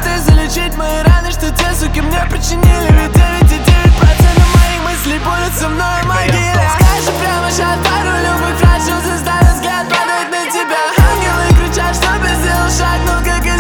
ты залечить мои раны, что те суки мне причинили. Ведь 99% моих мыслей будут со мной в могиле. Скажи прямо сейчас пару любых фраз, что заставит взгляд падать на тебя. Ангелы кричат, чтобы сделал шаг, но как